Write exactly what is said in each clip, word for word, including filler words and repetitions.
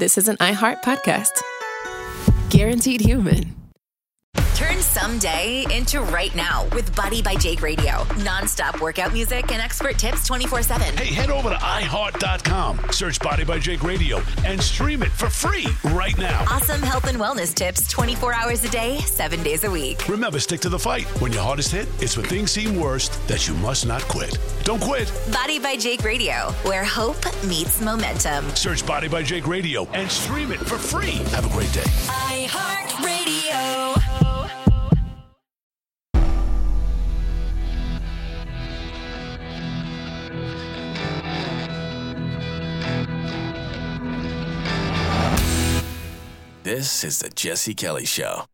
this is an iHeart podcast. Guaranteed human. Turn someday into right now with Body by Jake Radio. Non-stop workout music and expert tips twenty-four seven. Hey, head over to i heart dot com, search Body by Jake Radio, and stream it for free right now. Awesome health and wellness tips twenty-four hours a day, seven days a week. Remember, stick to the fight. When your hardest hit, it's when things seem worst that you must not quit. Don't quit. Body by Jake Radio, where hope meets momentum. Search Body by Jake Radio and stream it for free. Have a great day. iHeart Radio. This is the Jesse Kelly Show.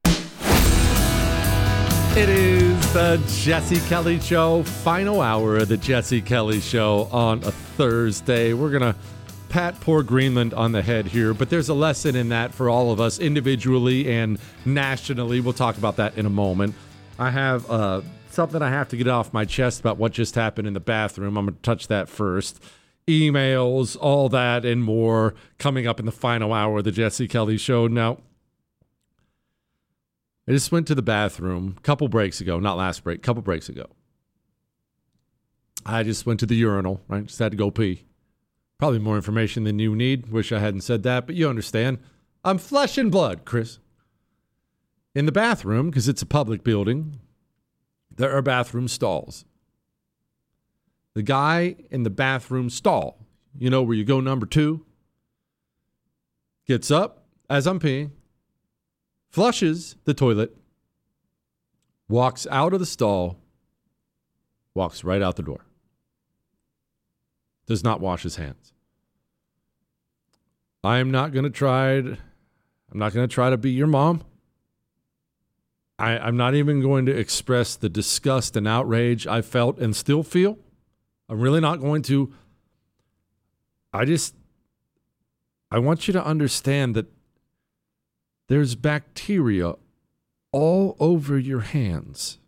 It is the Jesse Kelly Show, final hour of the Jesse Kelly Show on a Thursday. We're going to pat poor Greenland on the head here, but there's a lesson in that for all of us individually and nationally. We'll talk about that in a moment. I have uh, something I have to get off my chest about what just happened in the bathroom. I'm going to touch that first. Emails, all that and more coming up in the final hour of the Jesse Kelly Show. Now, I just went to the bathroom a couple breaks ago, not last break, a couple breaks ago. I just went to the urinal, right? Just had to go pee. Probably more information than you need. Wish I hadn't said that, but you understand. I'm flesh and blood, Chris. In the bathroom, because it's a public building, there are bathroom stalls. The guy in the bathroom stall, you know where you go number two, gets up as I'm peeing, flushes the toilet, walks out of the stall, walks right out the door. Does not wash his hands. I am not going to try. I'm not going to try to be your mom. I, I'm not even going to express the disgust and outrage I felt and still feel. I'm really not going to. I just, I want you to understand that there's bacteria all over your hands.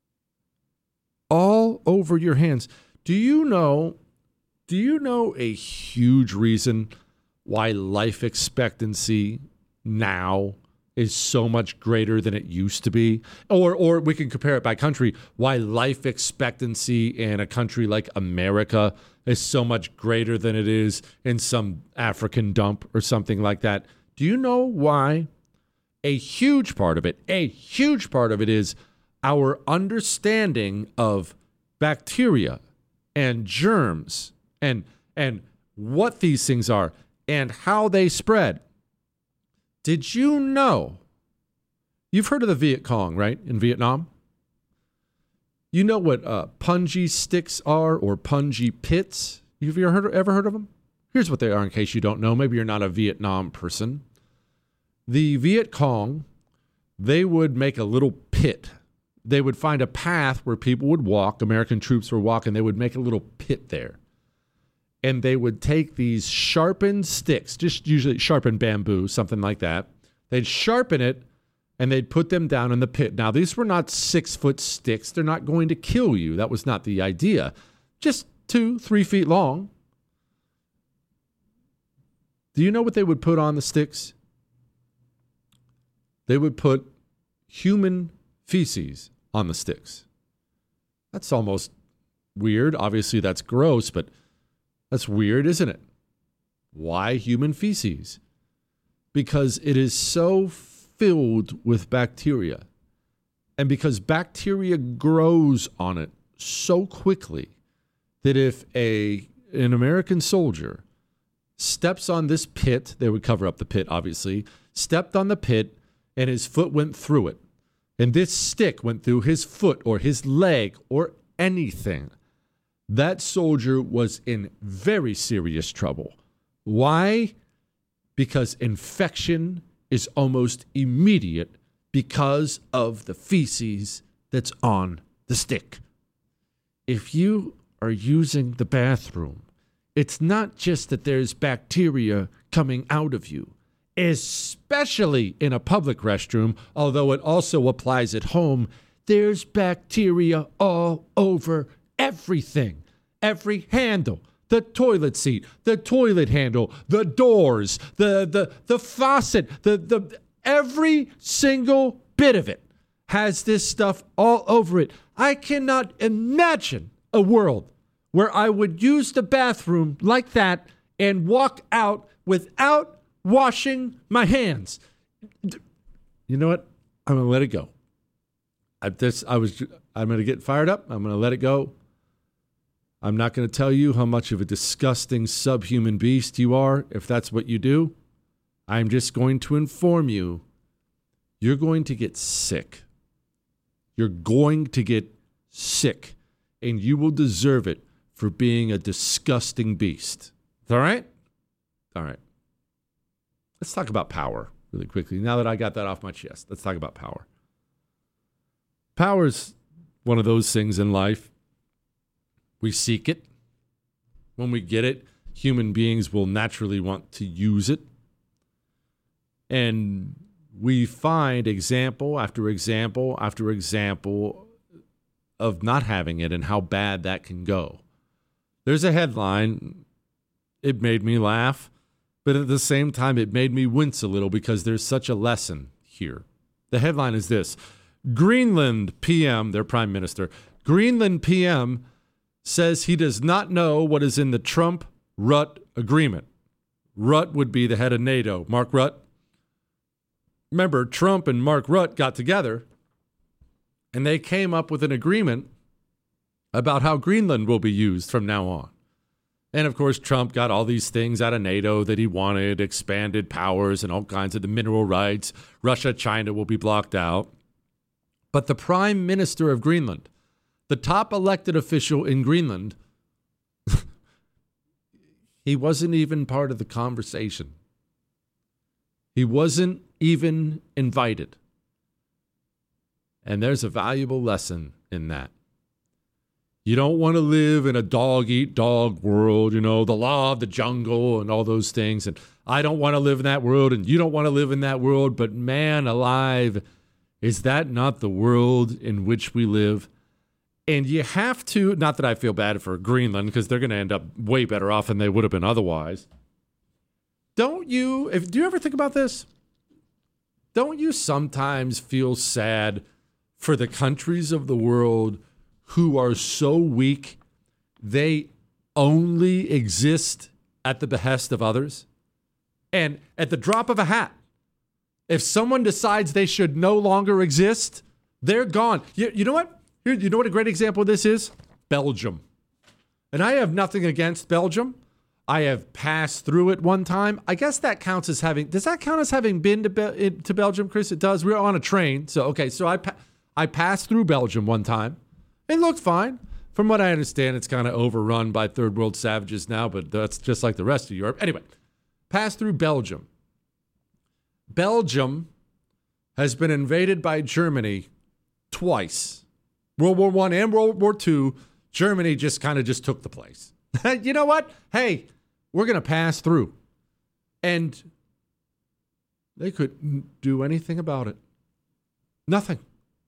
All over your hands. Do you know, do you know a huge reason why life expectancy now is so much greater than it used to be? Or or we can compare it by country, why life expectancy in a country like America is so much greater than it is in some African dump or something like that. Do you know why? A huge part of it, a huge part of it is our understanding of bacteria and germs and and what these things are and how they spread. Did you know? You've heard of the Viet Cong, right? In Vietnam? You know what uh, punji sticks are or punji pits? You've ever heard, ever heard of them? Here's what they are in case you don't know. Maybe you're not a Vietnam person. The Viet Cong, they would make a little pit. They would find a path where people would walk. American troops were walking. They would make a little pit there. And they would take these sharpened sticks, just usually sharpened bamboo, something like that. They'd sharpen it, and they'd put them down in the pit. Now, these were not six-foot sticks. They're not going to kill you. That was not the idea. Just two, three feet long. Do you know what they would put on the sticks? They would put human feces on the sticks. That's almost weird. Obviously, that's gross, but that's weird, isn't it? Why human feces? Because it is so filled with bacteria. And because bacteria grows on it so quickly that if a an American soldier steps on this pit, they would cover up the pit, obviously, stepped on the pit and his foot went through it. And this stick went through his foot or his leg or anything. That soldier was in very serious trouble. Why? Because infection is almost immediate because of the feces that's on the stick. If you are using the bathroom, it's not just that there's bacteria coming out of you, especially in a public restroom, although it also applies at home. There's bacteria all over everything, every handle, the toilet seat, the toilet handle, the doors, the the the faucet, the the every single bit of it has this stuff all over it. I cannot imagine a world where I would use the bathroom like that and walk out without washing my hands. You know what? I'm going to let it go. I, this, I was, I'm going to get fired up. I'm going to let it go. I'm not going to tell you how much of a disgusting subhuman beast you are if that's what you do. I'm just going to inform you, you're going to get sick. You're going to get sick, and you will deserve it for being a disgusting beast. All right? All right. Let's talk about power really quickly. Now that I got that off my chest, let's talk about power. Power is one of those things in life. We seek it. When we get it, human beings will naturally want to use it. And we find example after example after example of not having it and how bad that can go. There's a headline. It made me laugh, but at the same time, it made me wince a little because there's such a lesson here. The headline is this: Greenland P M, their prime minister, Greenland P M says he does not know what is in the Trump-Rutte agreement. Rutte would be the head of NATO. Mark Rutte. Remember, Trump and Mark Rutte got together, and they came up with an agreement about how Greenland will be used from now on. And, of course, Trump got all these things out of NATO that he wanted, expanded powers and all kinds of the mineral rights. Russia, China will be blocked out. But the prime minister of Greenland, the top elected official in Greenland, he wasn't even part of the conversation. He wasn't even invited. And there's a valuable lesson in that. You don't want to live in a dog-eat-dog world, you know, the law of the jungle and all those things. And I don't want to live in that world, and you don't want to live in that world. But man alive, is that not the world in which we live? And you have to, not that I feel bad for Greenland, because they're going to end up way better off than they would have been otherwise. Don't you, if, do you ever think about this? Don't you sometimes feel sad for the countries of the world who are so weak they only exist at the behest of others? And at the drop of a hat, if someone decides they should no longer exist, they're gone. You, you know what? Here, you know what a great example of this is? Belgium. And I have nothing against Belgium. I have passed through it one time. I guess that counts as having, does that count as having been to, Be- to Belgium, Chris? It does. We were on a train. So, okay, so I, pa- I passed through Belgium one time. It looked fine. From what I understand, it's kind of overrun by third world savages now, but that's just like the rest of Europe. Anyway, passed through Belgium. Belgium has been invaded by Germany twice. World War One and World War Two, Germany just kind of just took the place. You know what? Hey, we're going to pass through. And they couldn't do anything about it. Nothing.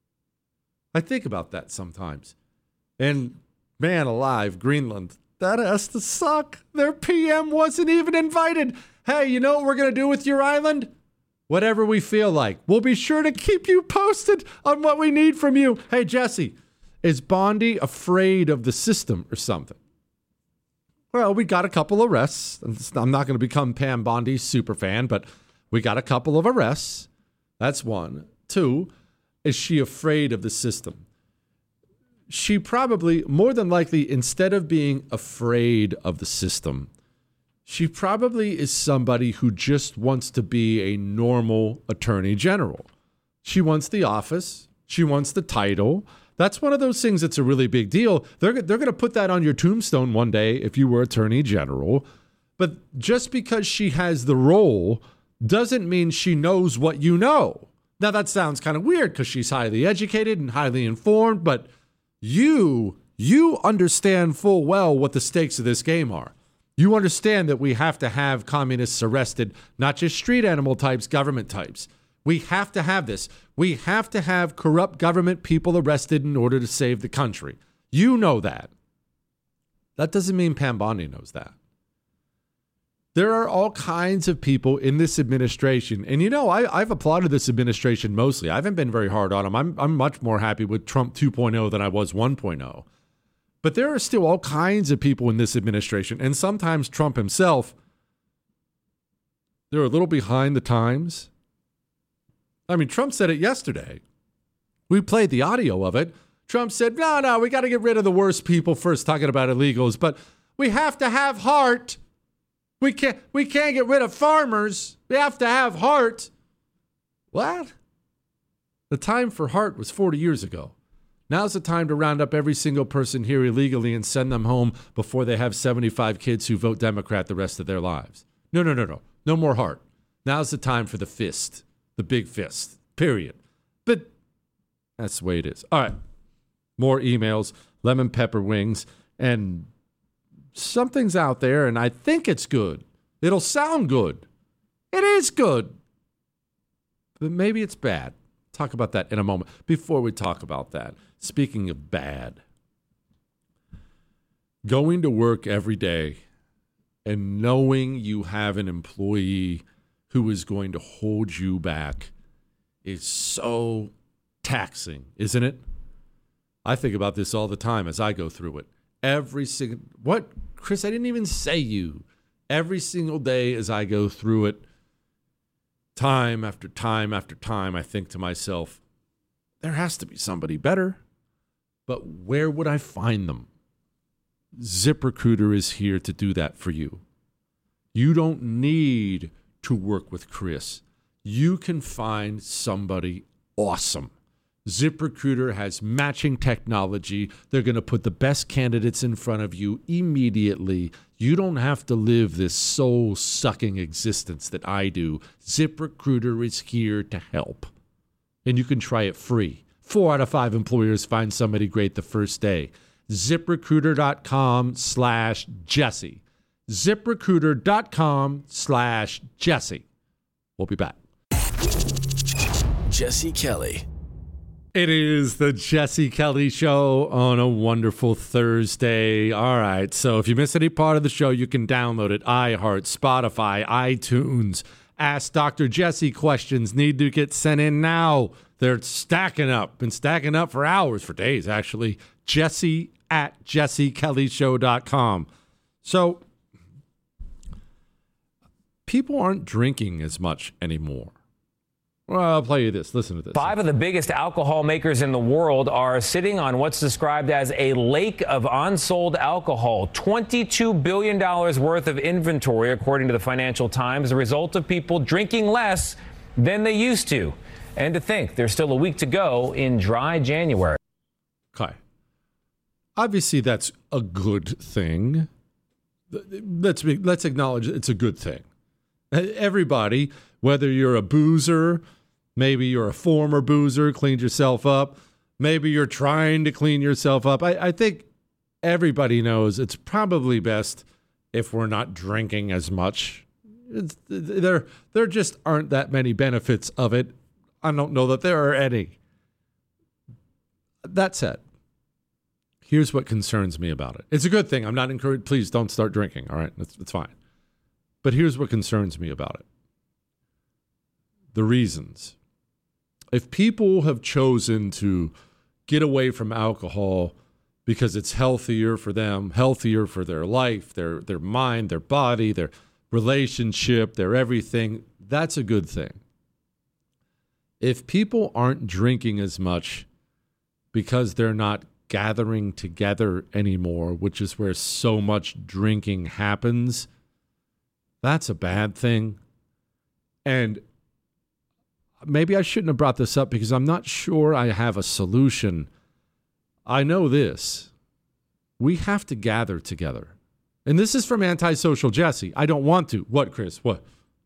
I think about that sometimes. And man alive, Greenland, that has to suck. Their P M wasn't even invited. Hey, you know what we're going to do with your island? Whatever we feel like. We'll be sure to keep you posted on what we need from you. Hey, Jesse, is Bondi afraid of the system or something? Well, we got a couple arrests. I'm not going to become Pam Bondi's super fan, but we got a couple of arrests. That's one. Two, is she afraid of the system? She probably, more than likely, instead of being afraid of the system, she probably is somebody who just wants to be a normal attorney general. She wants the office. She wants the title. That's one of those things that's a really big deal. They're, they're going to put that on your tombstone one day if you were attorney general. But just because she has the role doesn't mean she knows what you know. Now, that sounds kind of weird because she's highly educated and highly informed, but you, you understand full well what the stakes of this game are. You understand that we have to have communists arrested, not just street animal types, government types. We have to have this. We have to have corrupt government people arrested in order to save the country. You know that. That doesn't mean Pam Bondi knows that. There are all kinds of people in this administration. And, you know, I, I've applauded this administration mostly. I haven't been very hard on them. I'm, I'm much more happy with Trump two point oh than I was one point oh. But there are still all kinds of people in this administration. And sometimes Trump himself, they're a little behind the times. I mean, Trump said it yesterday. We played the audio of it. Trump said, no, no, we got to get rid of the worst people first, talking about illegals. But we have to have heart. We can't, we can't get rid of farmers. We have to have heart. What? The time for heart was forty years ago. Now's the time to round up every single person here illegally and send them home before they have seventy-five kids who vote Democrat the rest of their lives. No, no, no, no. No more heart. Now's the time for the fist. The big fist. Period. But that's the way it is. All right. More emails, lemon pepper wings, and something's out there, and I think it's good. It'll sound good. It is good. But maybe it's bad. Talk about that in a moment. Before we talk about that, speaking of bad, going to work every day and knowing you have an employee who is going to hold you back is so taxing, isn't it? I think about this all the time as I go through it. Every single, what, Chris, I didn't even say you. Every single day as I go through it, time after time after time, I think to myself, there has to be somebody better. But where would I find them? ZipRecruiter is here to do that for you. You don't need to work with Chris. You can find somebody awesome. ZipRecruiter has matching technology. They're going to put the best candidates in front of you immediately. You don't have to live this soul-sucking existence that I do. ZipRecruiter is here to help. And you can try it free. Four out of five employers find somebody great the first day. ZipRecruiter.com slash Jesse. ZipRecruiter.com slash Jesse. We'll be back. Jesse Kelly. It is the Jesse Kelly Show on a wonderful Thursday. All right, so if you miss any part of the show, you can download it. iHeart, Spotify, iTunes. Ask Doctor Jesse questions. Need to get sent in now. They're stacking up. Been stacking up for hours, for days, actually. Jesse at jesse kelly show dot com. So people aren't drinking as much anymore. Well, I'll play you this. Listen to this. Five of the biggest alcohol makers in the world are sitting on what's described as a lake of unsold alcohol. twenty-two billion dollars worth of inventory, according to the Financial Times, the result of people drinking less than they used to. And to think there's still a week to go in dry January. Okay. Obviously, that's a good thing. Let's be, let's acknowledge it's a good thing. Everybody, whether you're a boozer, maybe you're a former boozer, cleaned yourself up, maybe you're trying to clean yourself up. I, I think everybody knows it's probably best if we're not drinking as much. It's, there, there just aren't that many benefits of it. I don't know that there are any. That said, here's what concerns me about it. It's a good thing. I'm not encouraged. Please don't start drinking. All right, that's, that's fine. But here's what concerns me about it. The reasons. If people have chosen to get away from alcohol because it's healthier for them, healthier for their life, their their mind, their body, their relationship, their everything, that's a good thing. If people aren't drinking as much because they're not gathering together anymore, which is where so much drinking happens, that's a bad thing. And maybe I shouldn't have brought this up because I'm not sure I have a solution. I know this. We have to gather together. And this is from Antisocial Jesse. I don't want to. What, Chris? What?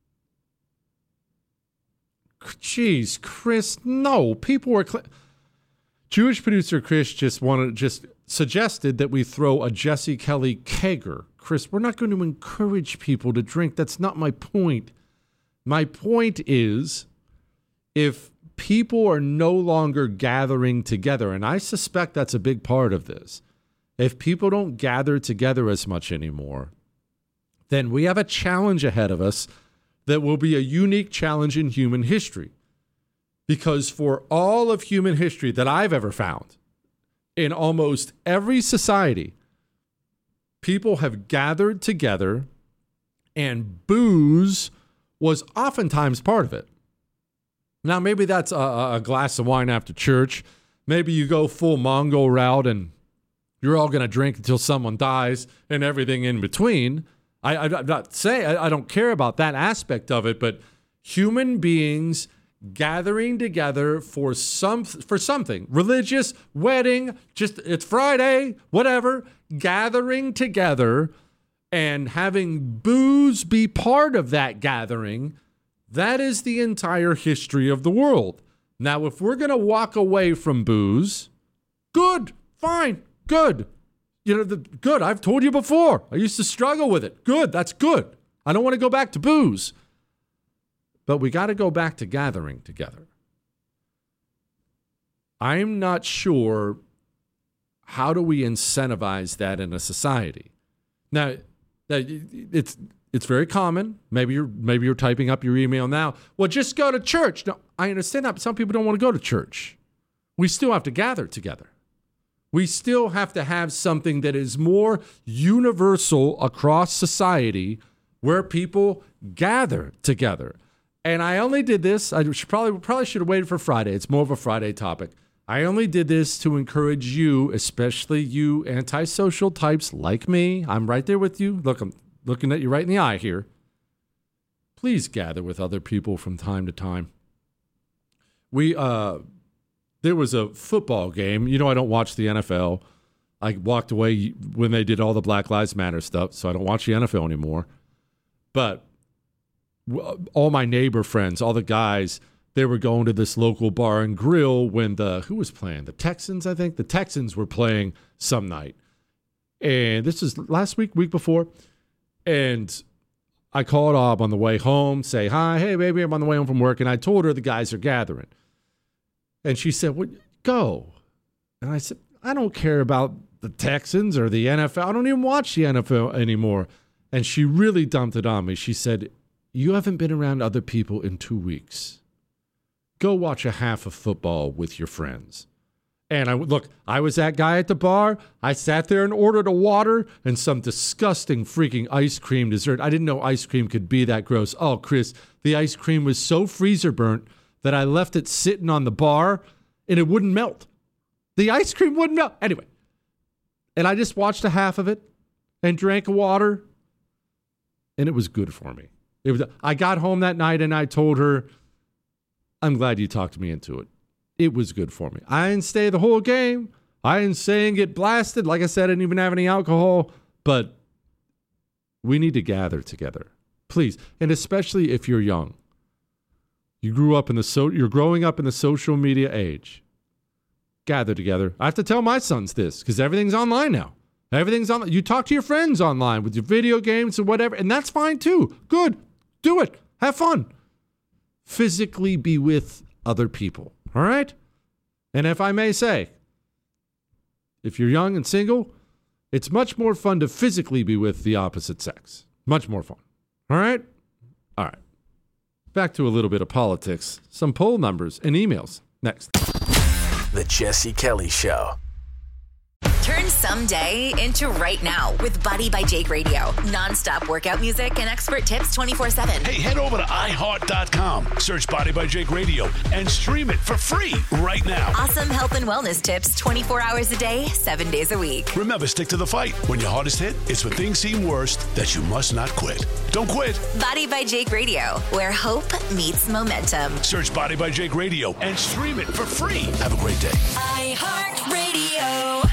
Jeez, Chris, no. People were... Cl- Jewish producer Chris just wanted, just suggested that we throw a Jesse Kelly kegger. Chris, we're not going to encourage people to drink. That's not my point. My point is, if people are no longer gathering together, and I suspect that's a big part of this, if people don't gather together as much anymore, then we have a challenge ahead of us that will be a unique challenge in human history. Because for all of human history that I've ever found, in almost every society, people have gathered together and booze was oftentimes part of it. Now, maybe that's a, a glass of wine after church. Maybe you go full Mongol route and you're all going to drink until someone dies and everything in between. I, I, I'm not saying I, I don't care about that aspect of it, but human beings gathering together for some for something religious, wedding, just it's Friday, whatever, gathering together and having booze be part of that gathering, that is the entire history of the world. Now, if we're going to walk away from booze, good, fine, good. You know, the, good, I've told you before. I used to struggle with it. Good, that's good. I don't want to go back to booze. But we got to go back to gathering together. I'm not sure how do we incentivize that in a society. Now, it's it's very common. Maybe you're maybe you're typing up your email now. Well, just go to church. No, I understand that, but some people don't want to go to church. We still have to gather together. We still have to have something that is more universal across society where people gather together. And I only did this, I should probably probably should have waited for Friday. It's more of a Friday topic. I only did this to encourage you, especially you antisocial types like me. I'm right there with you. Look, I'm looking at you right in the eye here. Please gather with other people from time to time. We, uh, there was a football game. You know, I don't watch the N F L. I walked away when they did all the Black Lives Matter stuff, so I don't watch the N F L anymore. But all my neighbor friends, all the guys, they were going to this local bar and grill when the, who was playing? The Texans, I think. The Texans were playing some night. And this was last week, week before. And I called Ob on the way home, say, hi, hey, baby, I'm on the way home from work. And I told her the guys are gathering. And she said, well, go. And I said, I don't care about the Texans or the N F L. I don't even watch the N F L anymore. And she really dumped it on me. She said, you haven't been around other people in two weeks. Go watch a half of football with your friends. And I look, I was that guy at the bar. I sat there and ordered a water and some disgusting freaking ice cream dessert. I didn't know ice cream could be that gross. Oh, Chris, the ice cream was so freezer burnt that I left it sitting on the bar and it wouldn't melt. The ice cream wouldn't melt. Anyway, and I just watched a half of it and drank water, and it was good for me. It was. I got home that night and I told her, I'm glad you talked me into it. It was good for me. I didn't stay the whole game. I didn't stay and get blasted. Like I said, I didn't even have any alcohol. But we need to gather together, please. And especially if you're young. You grew up in the so you're growing up in the social media age. Gather together. I have to tell my sons this because everything's online now. Everything's on. You talk to your friends online with your video games and whatever, and that's fine too. Good. Do it. Have fun. Physically be with other people. All right? And if I may say, if you're young and single, it's much more fun to physically be with the opposite sex. Much more fun. All right? All right. Back to a little bit of politics, some poll numbers and emails. Next. The Jesse Kelly Show. Turn someday into right now with Body by Jake Radio. Non-stop workout music and expert tips twenty-four seven. Hey, head over to i heart dot com, search Body by Jake Radio, and stream it for free right now. Awesome health and wellness tips twenty-four hours a day, seven days a week. Remember, stick to the fight. When your hardest hit, it's when things seem worst that you must not quit. Don't quit. Body by Jake Radio, where hope meets momentum. Search Body by Jake Radio and stream it for free. Have a great day. iHeartRadio.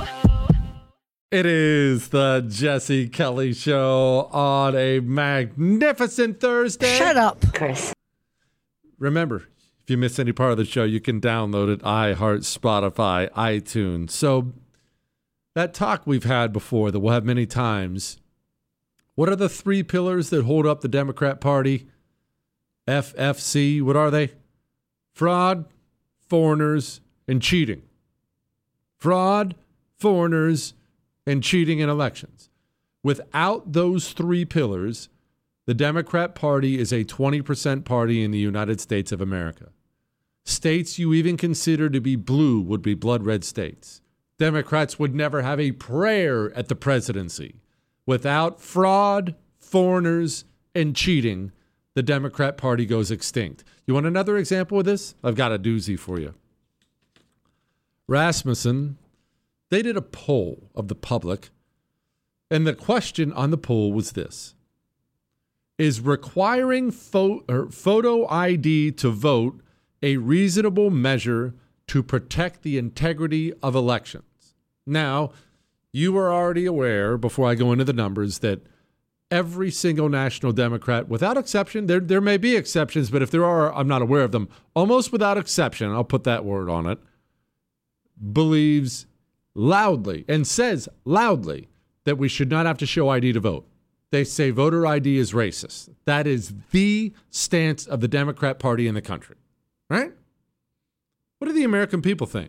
It is the Jesse Kelly Show on a magnificent Thursday. Shut up, Chris. Remember, if you miss any part of the show, you can download it, iHeart, Spotify, iTunes. So that talk we've had before that we'll have many times, what are the three pillars that hold up the Democrat Party? F F C, what are they? Fraud, foreigners, and cheating. Fraud, foreigners, and cheating in elections. Without those three pillars, the Democrat Party is a twenty percent party in the United States of America. States you even consider to be blue would be blood red states. Democrats would never have a prayer at the presidency. Without fraud, foreigners, and cheating, the Democrat Party goes extinct. You want another example of this? I've got a doozy for you. Rasmussen, they did a poll of the public, and the question on the poll was this: is requiring pho- or photo I D to vote a reasonable measure to protect the integrity of elections? Now, you are already aware, before I go into the numbers, that every single national Democrat, without exception, there, there may be exceptions, but if there are, I'm not aware of them, almost without exception, I'll put that word on it, believes loudly and says loudly that we should not have to show I D to vote. They say voter I D is racist. That is the stance of the Democrat Party in the country, right? What do the American people think?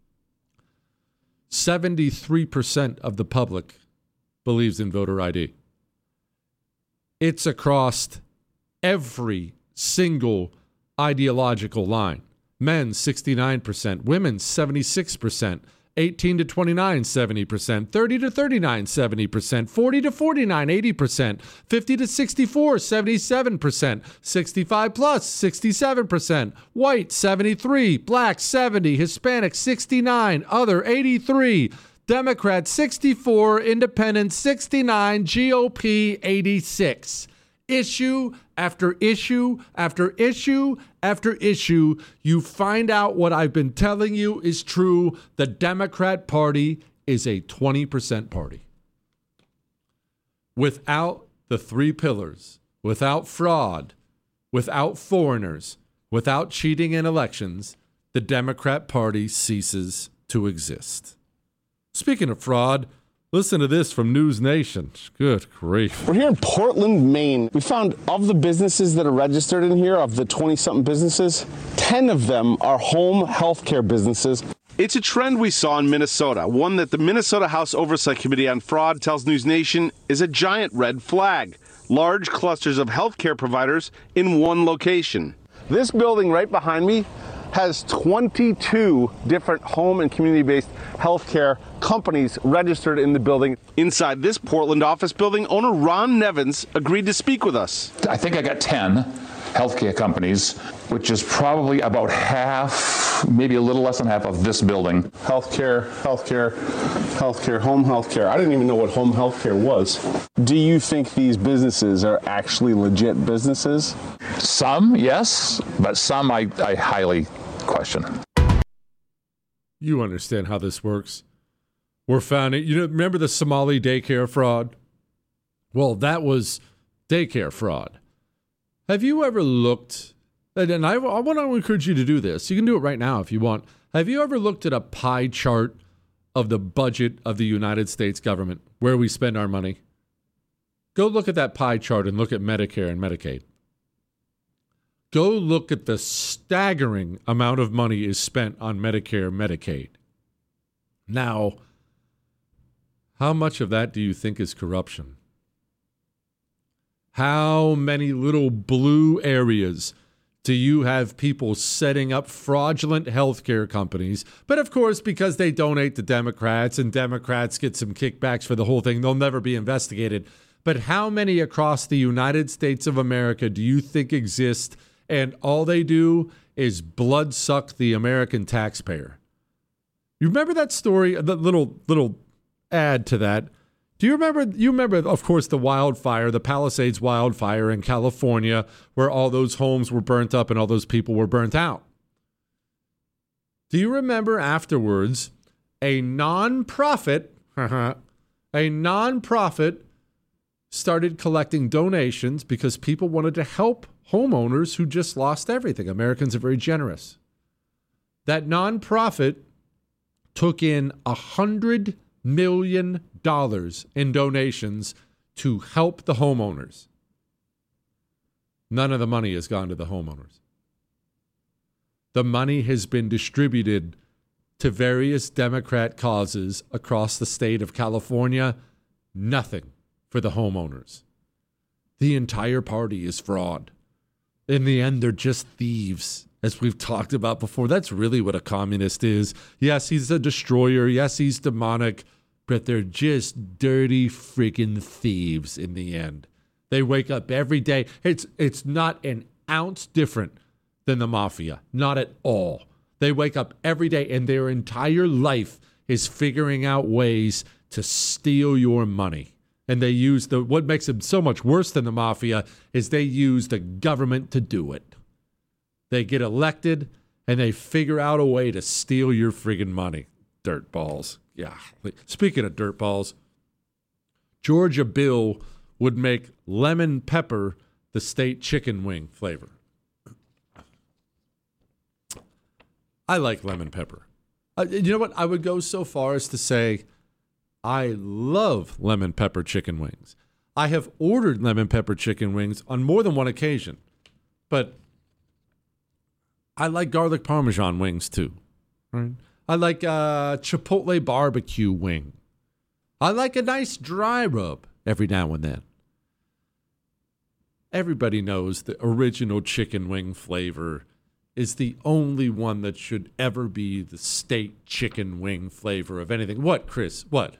seventy-three percent of the public believes in voter I D. It's across every single ideological line. Men, sixty-nine percent. Women, seventy-six percent. eighteen to twenty-nine, seventy percent. thirty to thirty-nine, seventy percent. forty to forty-nine, eighty percent. fifty to sixty-four, seventy-seven percent. sixty-five plus, sixty-seven percent. White, seventy-three. Black, seventy. Hispanic, sixty-nine. Other, eighty-three. Democrat, sixty-four. Independent, sixty-nine. G O P, eighty-six. Issue after issue after issue after issue, you find out what I've been telling you is true. The Democrat Party is a twenty percent party. Without the three pillars, without fraud, without foreigners, without cheating in elections, the Democrat Party ceases to exist. Speaking of fraud, listen to this from News Nation. Good grief. We're here in Portland, Maine. We found of the businesses that are registered in here, of the twenty-something businesses, ten of them are home healthcare businesses. It's a trend we saw in Minnesota, one that the Minnesota House Oversight Committee on Fraud tells News Nation is a giant red flag. Large clusters of healthcare providers in one location. This building right behind me has twenty-two different home and community-based healthcare companies registered in the building. Inside this Portland office building, owner Ron Nevins agreed to speak with us. I think I got ten healthcare companies, which is probably about half, maybe a little less than half of this building. Healthcare, healthcare, healthcare, home healthcare. I didn't even know what home healthcare was. Do you think these businesses are actually legit businesses? Some, yes, but some I, I highly question. You understand how this works. We're found it. You know, remember the Somali daycare fraud? Well, that was daycare fraud. Have you ever looked, and I, I want to encourage you to do this. You can do it right now if you want. Have you ever looked at a pie chart of the budget of the United States government, where we spend our money? Go look at that pie chart and look at Medicare and Medicaid. Go look at the staggering amount of money is spent on Medicare and Medicaid. Now, how much of that do you think is corruption? How many little blue areas do you have people setting up fraudulent healthcare companies? But of course, because they donate to Democrats and Democrats get some kickbacks for the whole thing, they'll never be investigated. But how many across the United States of America do you think exist, and all they do is blood suck the American taxpayer? You remember that story, the little little add to that? Do you remember, you remember, of course, the wildfire, the Palisades wildfire in California, where all those homes were burnt up and all those people were burnt out? Do you remember afterwards a nonprofit, a nonprofit started collecting donations because people wanted to help homeowners who just lost everything? Americans are very generous. That nonprofit took in a hundred million dollars in donations to help the homeowners. None of the money has gone to the homeowners. The money has been distributed to various Democrat causes across the state of California, nothing for the homeowners. The entire party is fraud. In the end, they're just thieves, as we've talked about before. That's really what a communist is. Yes, he's a destroyer. Yes, he's demonic. But they're just dirty freaking thieves in the end. They wake up every day. It's it's not an ounce different than the mafia. Not at all. They wake up every day and their entire life is figuring out ways to steal your money. And they use the, what makes them so much worse than the mafia is they use the government to do it. They get elected and they figure out a way to steal your friggin' money. Dirt balls. Yeah. Speaking of dirt balls, Georgia bill would make lemon pepper the state chicken wing flavor. I like lemon pepper. Uh, you know what? I would go so far as to say I love lemon pepper chicken wings. I have ordered lemon pepper chicken wings on more than one occasion, but I like garlic parmesan wings too. Right? I like a chipotle barbecue wing. I like a nice dry rub every now and then. Everybody knows the original chicken wing flavor is the only one that should ever be the state chicken wing flavor of anything. What, Chris? What?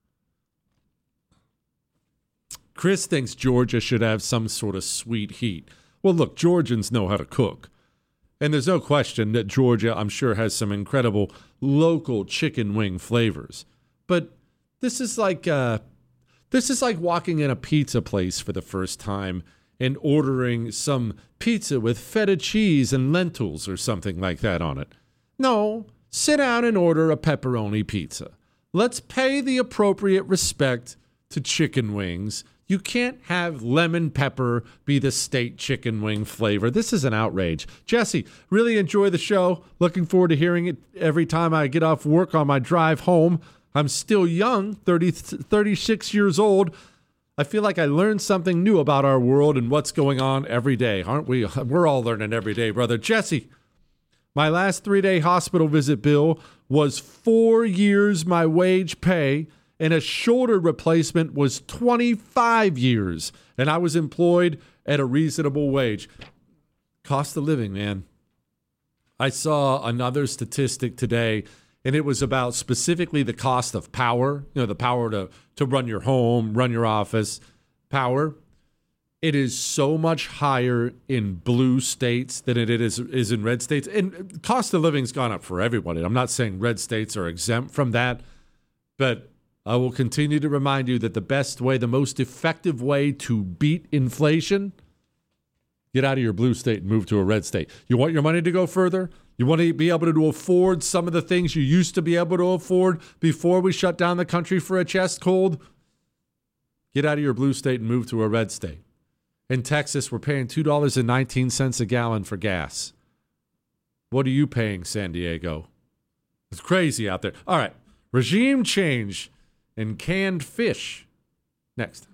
Chris thinks Georgia should have some sort of sweet heat. Well, look, Georgians know how to cook. And there's no question that Georgia, I'm sure, has some incredible local chicken wing flavors. But this is like uh, this is like walking in a pizza place for the first time and ordering some pizza with feta cheese and lentils or something like that on it. No, sit down and order a pepperoni pizza. Let's pay the appropriate respect to chicken wings. You can't have lemon pepper be the state chicken wing flavor. This is an outrage. Jesse, really enjoy the show. Looking forward to hearing it every time I get off work on my drive home. I'm still young, thirty, thirty-six years old. I feel like I learned something new about our world and what's going on every day, aren't we? We're all learning every day, brother. Jesse, my last three-day hospital visit bill was four years my wage pay, and a shoulder replacement was twenty-five years, and I was employed at a reasonable wage. Cost of living, man. I saw another statistic today, and it was about specifically the cost of power, you know, the power to, to run your home, run your office, power. It is so much higher in blue states than it is, is in red states. And cost of living's gone up for everybody. I'm not saying red states are exempt from that, but I will continue to remind you that the best way, the most effective way to beat inflation, get out of your blue state and move to a red state. You want your money to go further? You want to be able to afford some of the things you used to be able to afford before we shut down the country for a chest cold? Get out of your blue state and move to a red state. In Texas, we're paying two dollars and nineteen cents a gallon for gas. What are you paying, San Diego? It's crazy out there. All right, regime change and canned fish. Next.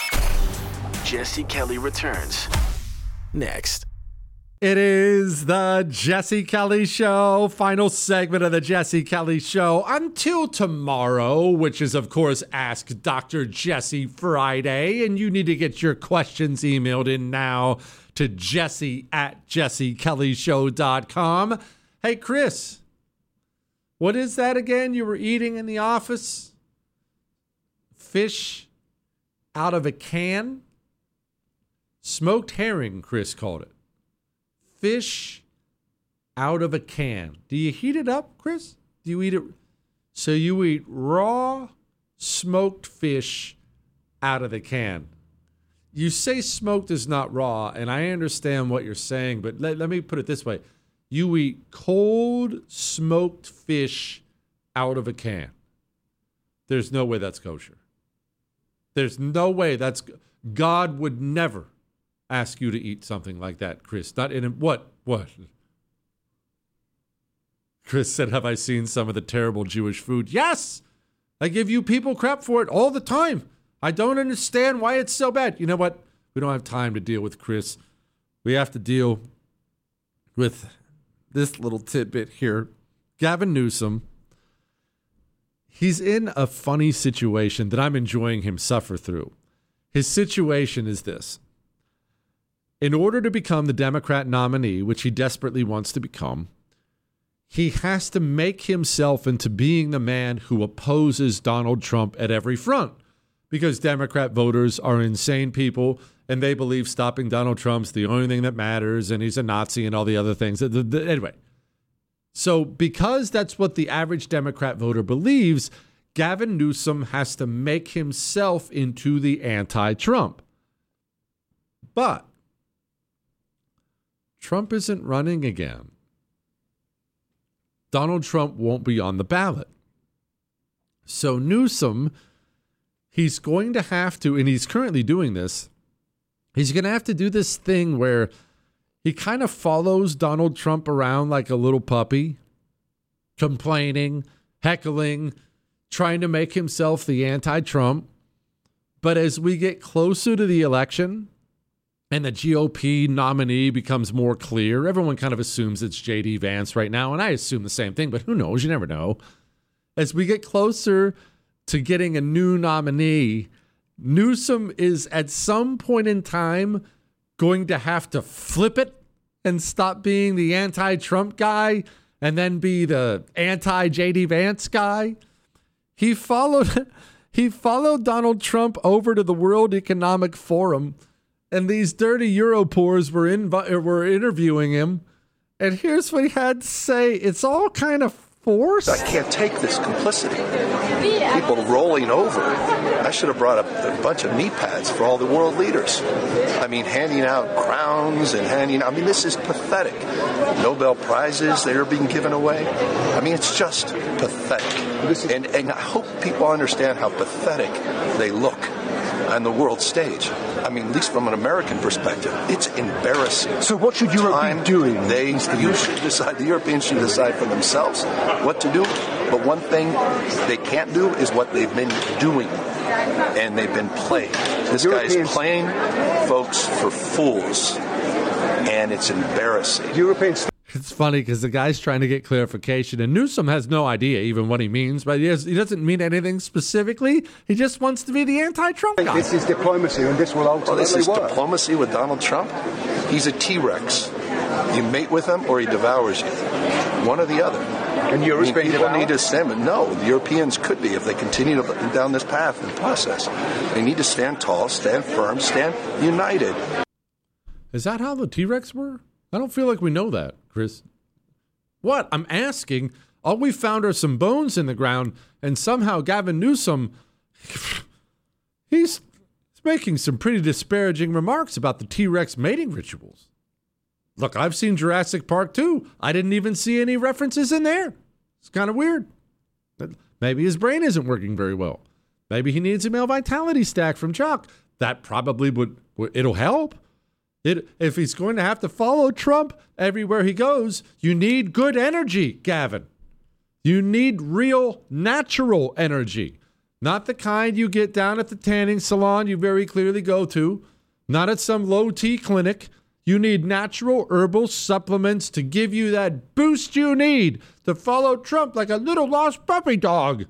Jesse Kelly returns next. It is the Jesse Kelly Show, final segment of the Jesse Kelly Show until tomorrow, which is, of course, Ask Doctor Jesse Friday. And you need to get your questions emailed in now to jesse at jesse kelly show dot com. Hey, Chris, what is that again you were eating in the office? Fish out of a can? Smoked herring, Chris called it. Fish out of a can. Do you heat it up, Chris? Do you eat it? So you eat raw smoked fish out of the can. You say smoked is not raw, and I understand what you're saying, but let, let me put it this way. You eat cold smoked fish out of a can. There's no way that's kosher. There's no way that's... God would never ask you to eat something like that, Chris. Not in what? What? Chris said, have I seen some of the terrible Jewish food? Yes! I give you people crap for it all the time. I don't understand why it's so bad. You know what? We don't have time to deal with Chris. We have to deal with this little tidbit here. Gavin Newsom, he's in a funny situation that I'm enjoying him suffer through. His situation is this. In order to become the Democrat nominee, which he desperately wants to become, he has to make himself into being the man who opposes Donald Trump at every front, because Democrat voters are insane people and they believe stopping Donald Trump's the only thing that matters and he's a Nazi and all the other things. Anyway, so because that's what the average Democrat voter believes, Gavin Newsom has to make himself into the anti-Trump. But Trump isn't running again. Donald Trump won't be on the ballot. So Newsom, he's going to have to, and he's currently doing this, he's going to have to do this thing where he kind of follows Donald Trump around like a little puppy, complaining, heckling, trying to make himself the anti-Trump. But as we get closer to the election and the G O P nominee becomes more clear, everyone kind of assumes it's J D Vance right now, and I assume the same thing, but who knows? You never know. As we get closer to getting a new nominee, Newsom is at some point in time going to have to flip it and stop being the anti-Trump guy and then be the anti-J D Vance guy. He followed he followed Donald Trump over to the World Economic Forum, and these dirty Europores were in, were interviewing him. And here's what he had to say. It's all kind of forced. I can't take this complicity. People rolling over. I should have brought a, a bunch of knee pads for all the world leaders. I mean, handing out crowns and handing, I mean, this is pathetic. Nobel Prizes, they are being given away. I mean, it's just pathetic. And, and I hope people understand how pathetic they look on the world stage. I mean, at least from an American perspective, it's embarrassing. So what should Europe be doing? They, you should decide, the Europeans should decide for themselves what to do. But one thing they can't do is what they've been doing. And they've been playing. This guy is playing folks for fools. And it's embarrassing. Europeans. It's funny because the guy's trying to get clarification, and Newsom has no idea even what he means, but he, has, he doesn't mean anything specifically. He just wants to be the anti-Trump guy. This is diplomacy, and this will ultimately work. Oh, this is work. Diplomacy with Donald Trump? He's a T-Rex. You mate with him or he devours you. One or the other. And Europe's I mean, being people devoured? need to stand. No, the Europeans could be if they continue to, down this path and process. They need to stand tall, stand firm, stand united. Is that how the T-Rex were? I don't feel like we know that, Chris. What? I'm asking. All we found are some bones in the ground, and somehow Gavin Newsom, he's, he's making some pretty disparaging remarks about the T-Rex mating rituals. Look, I've seen Jurassic Park too. I didn't even see any references in there. It's kind of weird. Maybe his brain isn't working very well. Maybe he needs a male vitality stack from Chuck. That probably would, it'll help. It, if he's going to have to follow Trump everywhere he goes, you need good energy, Gavin. You need real, natural energy. Not the kind you get down at the tanning salon you very clearly go to. Not at some low-T clinic. You need natural herbal supplements to give you that boost you need to follow Trump like a little lost puppy dog.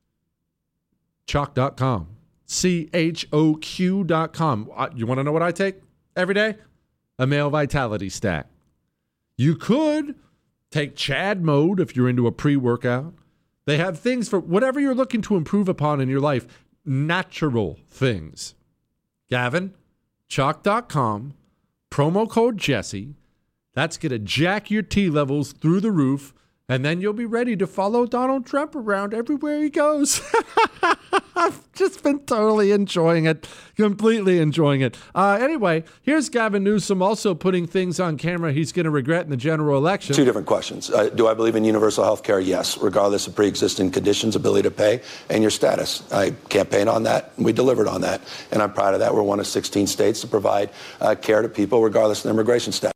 Choq dot com. C H O Q dot com. You want to know what I take every day? A male vitality stack. You could take Chad mode if you're into a pre-workout. They have things for whatever you're looking to improve upon in your life. Natural things. Gavin, Choq dot com. Promo code Jesse. That's going to jack your T levels through the roof, and then you'll be ready to follow Donald Trump around everywhere he goes. I've just been totally enjoying it, completely enjoying it. Uh, anyway, here's Gavin Newsom also putting things on camera he's going to regret in the general election. Two different questions. Uh, do I believe in universal health care? Yes, regardless of pre-existing conditions, ability to pay, and your status. I campaigned on that, and we delivered on that, and I'm proud of that. We're one of sixteen states to provide uh, care to people regardless of their immigration status.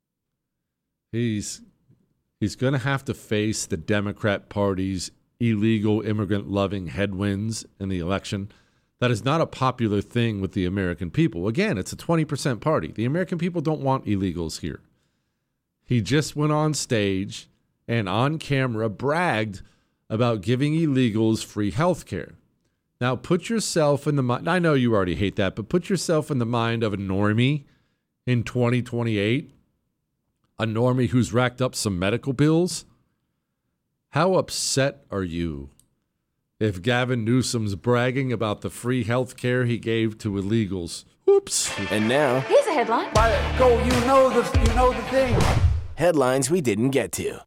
He's, he's going to have to face the Democrat Party's illegal immigrant-loving headwinds in the election. That is not a popular thing with the American people. Again, it's a twenty percent party. The American people don't want illegals here. He just went on stage and on camera bragged about giving illegals free health care. Now, put yourself in the mind. I know you already hate that, but put yourself in the mind of a normie in twenty twenty-eight, a normie who's racked up some medical bills. How upset are you if Gavin Newsom's bragging about the free health care he gave to illegals? Oops. And now, here's a headline. Go, you know the, you know the thing. Headlines we didn't get to.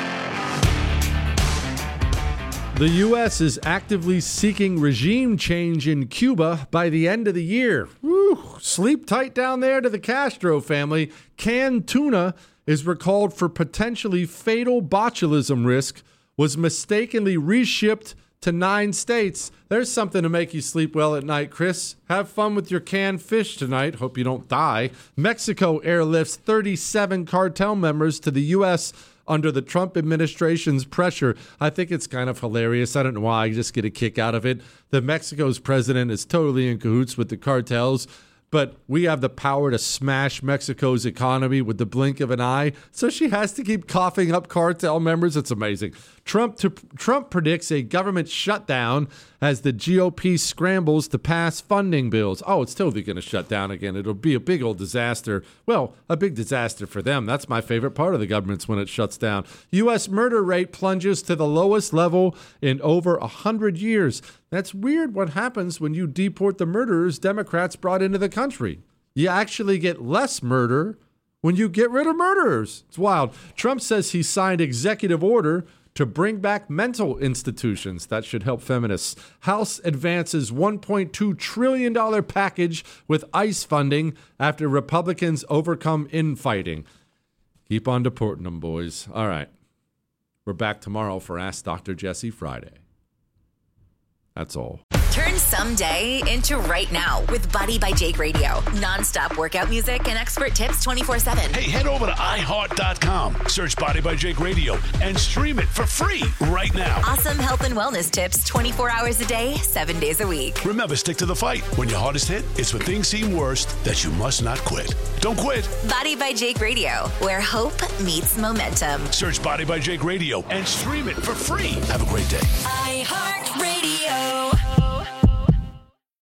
The U S is actively seeking regime change in Cuba by the end of the year. Woo, sleep tight down there to the Castro family. Canned tuna is recalled for potentially fatal botulism risk, was mistakenly reshipped to nine states. There's something to make you sleep well at night, Chris. Have fun with your canned fish tonight. Hope you don't die. Mexico airlifts thirty-seven cartel members to the U S under the Trump administration's pressure. I think it's kind of hilarious. I don't know why. I just get a kick out of it. The Mexico's president is totally in cahoots with the cartels, but we have the power to smash Mexico's economy with the blink of an eye, so she has to keep coughing up cartel members. It's amazing. Trump to, Trump predicts a government shutdown as the G O P scrambles to pass funding bills. Oh, it's totally going to shut down again. It'll be a big old disaster. Well, a big disaster for them. That's my favorite part of the government's when it shuts down. U S murder rate plunges to the lowest level in over one hundred years. That's weird what happens when you deport the murderers Democrats brought into the country. You actually get less murder when you get rid of murderers. It's wild. Trump says he signed executive order to bring back mental institutions. That should help feminists. House advances one point two trillion dollars package with ICE funding after Republicans overcome infighting. Keep on deporting them, boys. All right. We're back tomorrow for Ask Doctor Jesse Friday. That's all. Turn someday into right now with Body by Jake Radio. Non-stop workout music and expert tips twenty-four seven. Hey, head over to i heart dot com, search Body by Jake Radio, and stream it for free right now. Awesome health and wellness tips twenty-four hours a day, seven days a week. Remember, stick to the fight. When your heart is hit, it's when things seem worst that you must not quit. Don't quit. Body by Jake Radio, where hope meets momentum. Search Body by Jake Radio and stream it for free. Have a great day. iHeartRadio.